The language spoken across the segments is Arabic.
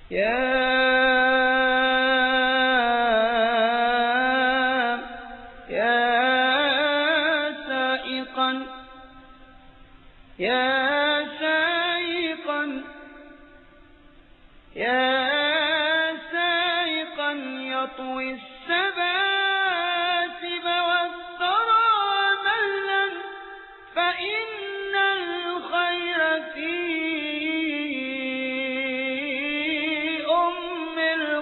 سائقا يطوي السباسب والثرى ملا، فإن الخير في أم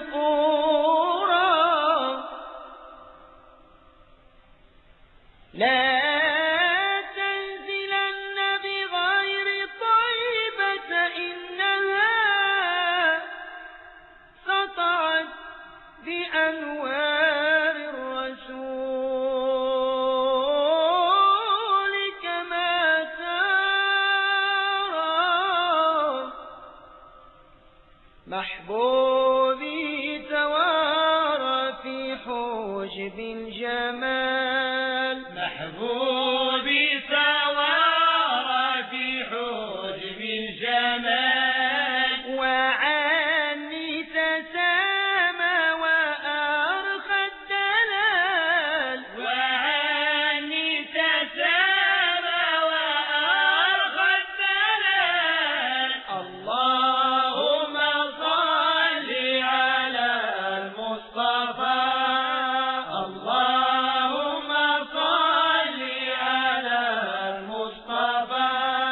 القرى. لا تنزلن بغير طيبة، إنها سطعت بأنوار الرسول كما ترى. محبوبي توارى في حجب الجمال، محبوبي توارى في حجب الجمال، وعني تسامى وأرخى الدلال، وعني تسامى وأرخى الدلال. اللهم صل على المصطفى، اللهم صل على المصطفى،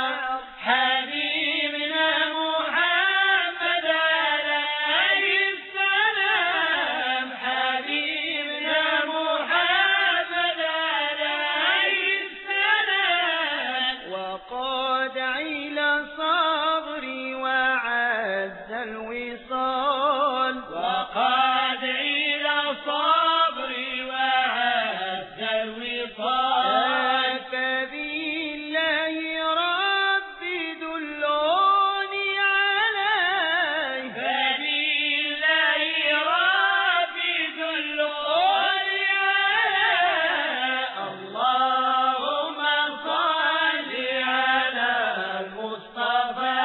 حبيبنا محمد عليه السلام، حبيبنا محمد عليه السلام. وقاد عيل صبري وعز الوصال، وقد إلى صبري وعز الوصال. فبالله ربي دلوني عليه، فبالله ربي دلوني عليه. اللهم صل على المصطفى،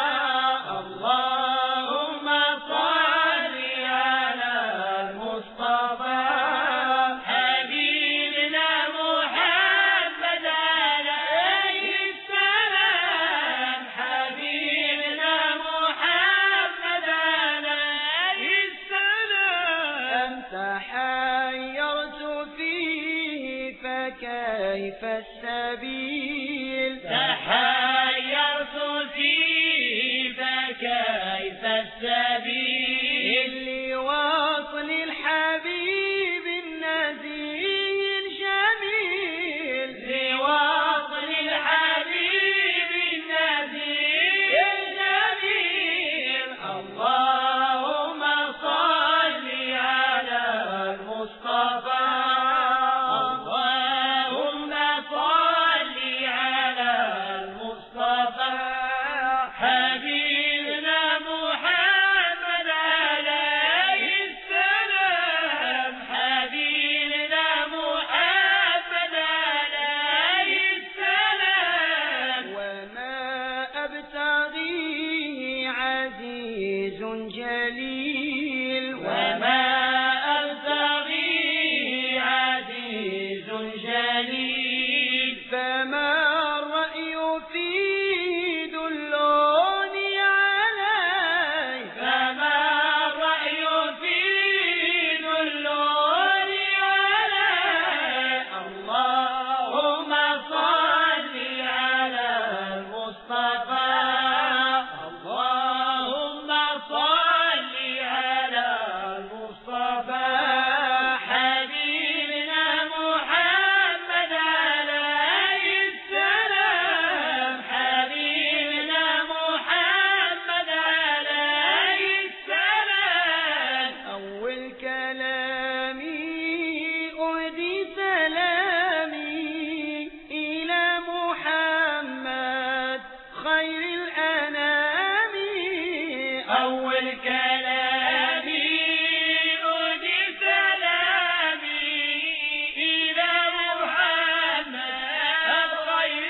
اللهم صل على المصطفى، حبيبنا محمد عليه السلام، حبيبنا محمد عليه السلام. تحيرت فيه فكيف السبيل، تحيرت فيه فكيف السبيل، لوصل الحبيب النزيه الجميل، لوصل الحبيب النبي الجميل. اللهم صل على المصطفى، اللهم صل على المصطفى، حبيبنا محمد عليه السلام، حبيبنا محمد عليه السلام. وما أبتغيه عزيز جليل، وما أبتغيه عزيز جليل، فما الرأي فيه دلوني عليه، فما الرأي فيه دلوني عليه. اللهم صل على المصطفى، اللهم صل على المصطفى، حبيبنا محمد عليه السلام، حبيبنا محمد عليه السلام. أول كلامي أهدي سلامي إلى محمد خير الأنام. أول كلامي أهدي سلامي إلى محمد خير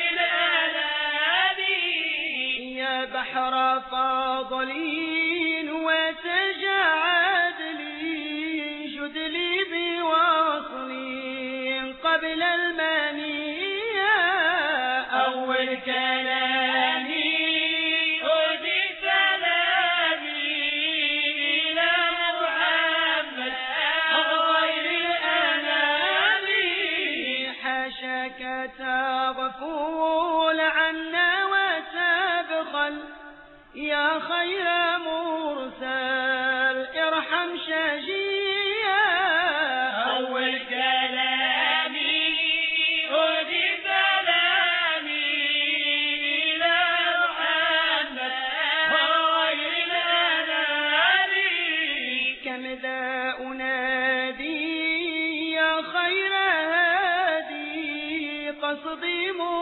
الأنام. يا بحر فضل وسلام كلامي أهدي سلامي إلى محمد خير الأنام. حاشاك تغفول عنا وتبخل يا خير مرسل ارحم شجيا. أول كلامي أهدي سلامي إلى محمد خير الأنام. كم ذا أنادي يا خير هادي قصدي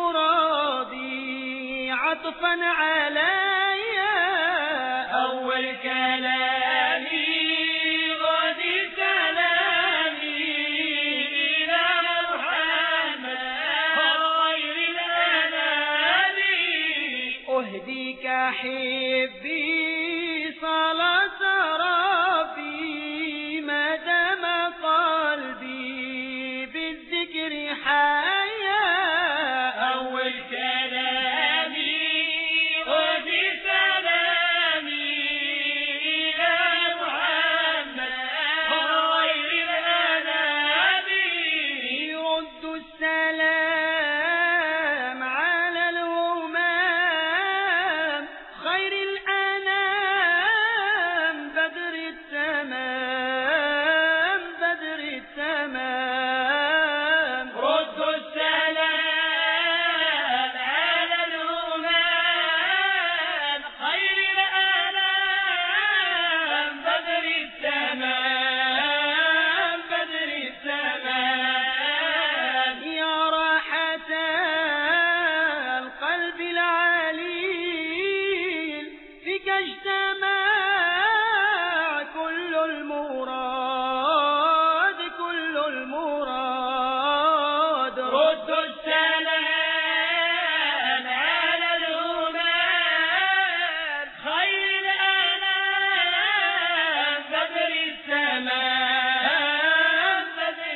مرادي عطفا علي. أول كلامي غادي سلامي إلى محمد خير الأنام. أهديك حبي صلاة ربي ما دام قلبي بالذكر حيا. أول كلامي غادي سلامي إلى محمد خير الأنام. يرد السلام على الهمام خير الأنام بدر التمام بدر التمام. رد السلام على الهمام خير الأنام بدر التمام بدر التمام. يا راحة القلب العليل فيك اجتمع كل المراد كل المراد. رد السلام على الهمام خير الأنام بدر التمام بدر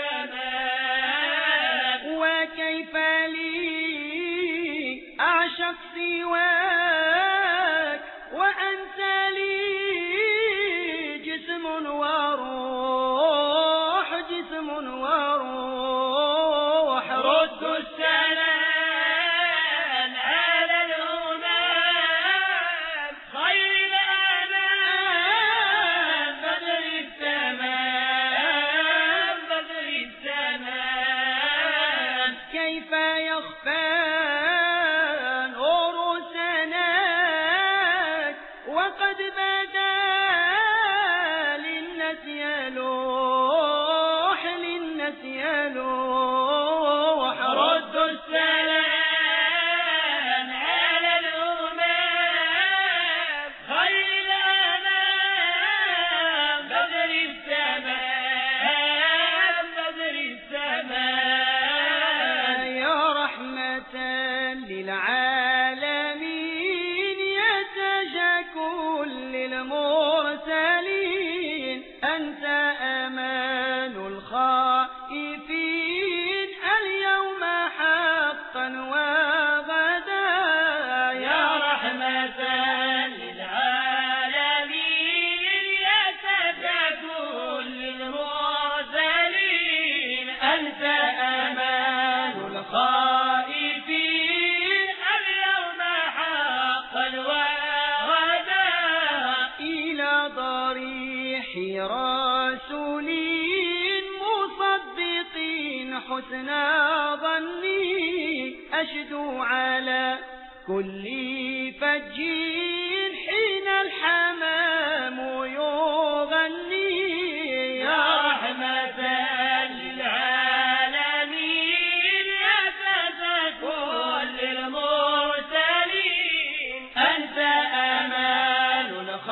التمام. وكيف لي أعشق سواك وأنت لي جسم وروح جسم وروح. رد السلام على الهمام خير الأنام بدر التمام بدر التمام. كيف يخفى نور سناك وقد بدا للناس يلوح للناس يلوح. رد السلام على الهمام خير الأنام بدر التمام بدر التمام. يا رحمة للعالمين يا تاج كل المرسلين أنت أمان الخائفين اليوم حقا وغدا. يا رحمة للعالمين يا سيد كل المرسلين أنت أمان الخائفين اليوم حقا وغدا. إلى ضريح رسولين مصدقين حسن ظني أشدو على كل فجين حين الحمام يغني. يا رحمة للعالمين يا سيد كل المرسلين أنت أمان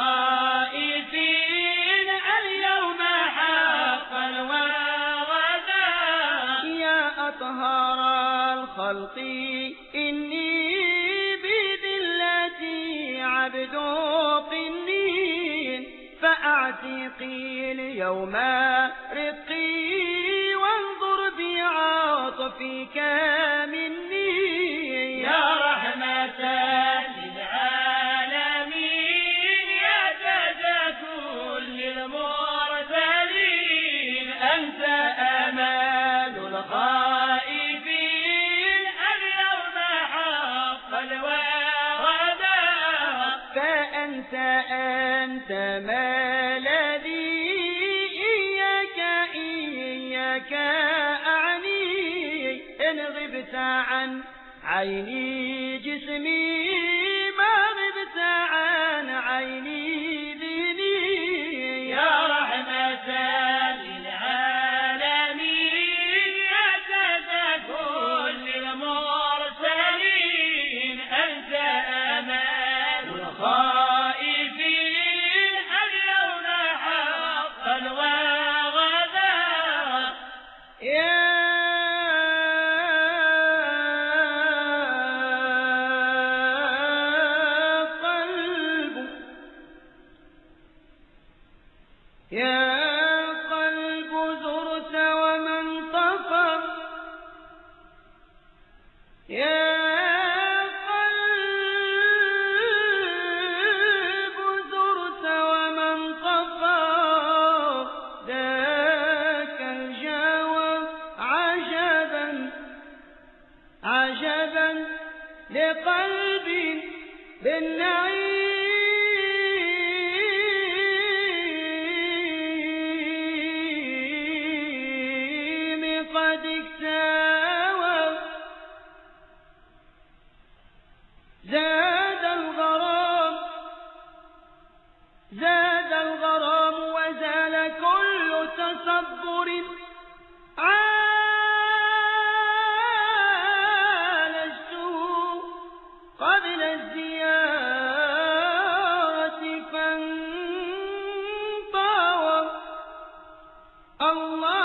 الخائفين اليوم حقا وغدا. يا أطهر الخلق إني بذلتي عبد قنين فأعتقي اليوم رقي وانظر بعطفك مني. يا أنت مالذي إياك أعني إن غبت عن عيني جسمي ما غبت عن عيني ذهني يا رحمة للعالمين يا سيد كل المرسلين أنت أمان الخائفين اليوم حقا وغدا يا قلب زرت ومن طفى يا قلب زرت ومن طفى ذاك الجوى عجبا لقلب بالنعيم قد اكتوى زاد الغرام وزال كل تصبر عالجته قبل الزيارة فانطوى الله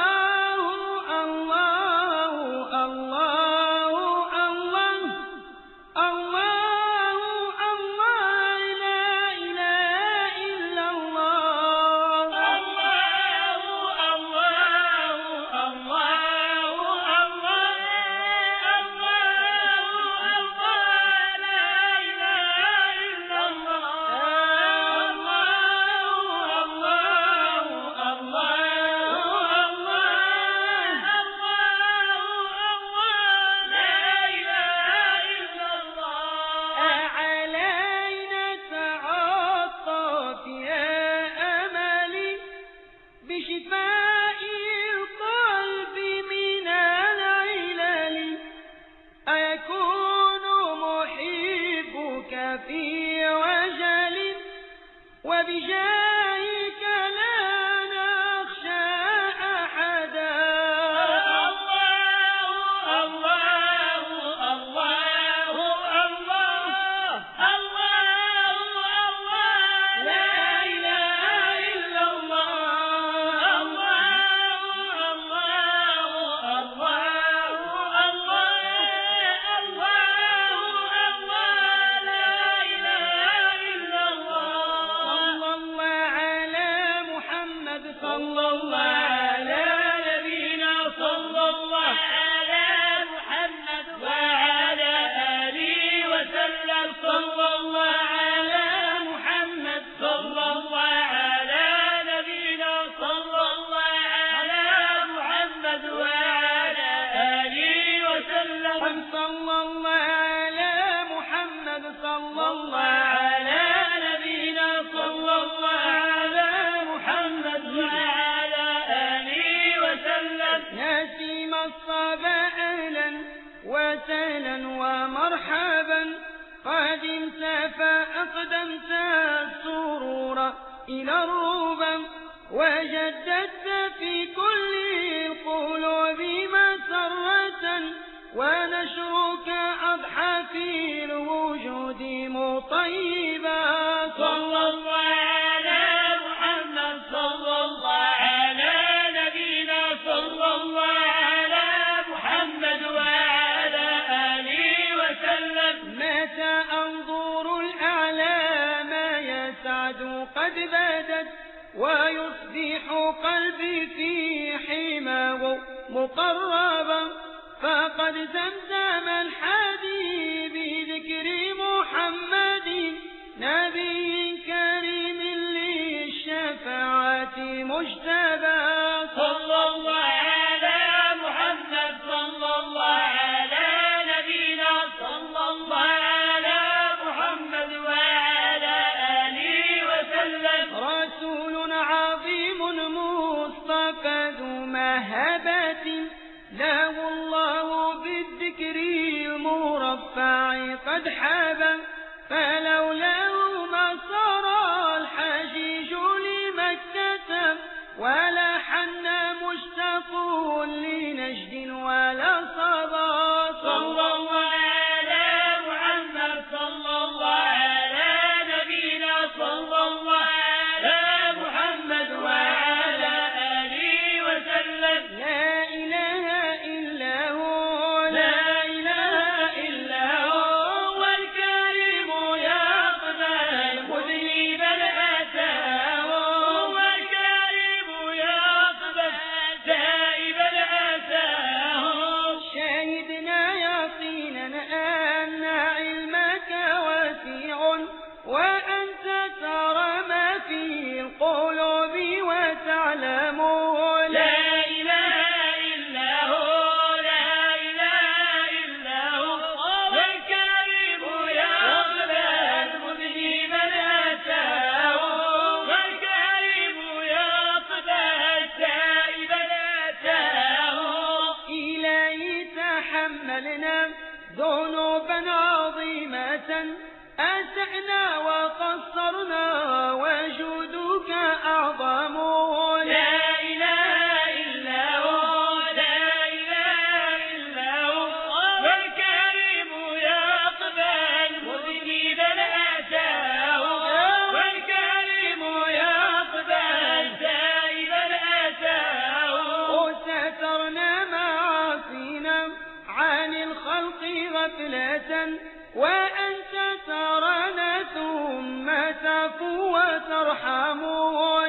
بشفاء القلب من العلل أيكون محبك في وجل وبجاهك لا نخشى أحدا صلى الله على نبينا صلى الله على محمد وعلى آله وسلم صلى الله على محمد صلى الله على نبينا صلى الله على محمد وعلى آله وسلم صلى الله على محمد صلى الله على نبينا صلى الله على محمد وعلى آله وسلم نسيم الصبا أهلا وسهلا ومرحبا قدمت فأقدمت السرور إلى الربا وجددت في كل القلوب مسرة ونشرك أضحى في الوجود مطيبا صلى الله على محمد صلى الله على نبينا صلى الله على محمد وعلى آله وسلم متى أنظر الأعلام يسعد قد بدت ويصبح قلبي في حماه مقربا فقد زمزم الحديث بذكر محمد نبي كريم للشفاعة مجتبى صلى الله على محمد صلى الله على نبينا صلى الله على محمد وعلى آله وسلم فلولاه ما صار الحجيج لمكة ولا حن مشتاق لنجد ولا صبا. صلى الله على محمد صلى الله على نبينا صلى الله على محمد وعلى آله وسلم. لا إله إلا هو لا إله إلا هو والكريم يقبل مذنبا أتاه والكريم يقبل تائبا أتاه. شهدنا يقينا أن علمك واسع وأنت ترى ما في القلوب وتعلم. لا إله إلا هو لا إله إلا هو والكريم يقبل مذنبا أتاه والكريم يقبل تائبا أتاه. إلهي تحملنا ذنوبا عظيمة أسأنا وقصرنا وجودك أعظم. لا إله إلا هو لا إله إلا هو والكريم يقبل مذنبا أتاه والكريم يقبل تائبا أتاه. وسترنا معاصينا عن الخلق غفلة وأنت ترانا ثم تعفو وترحم.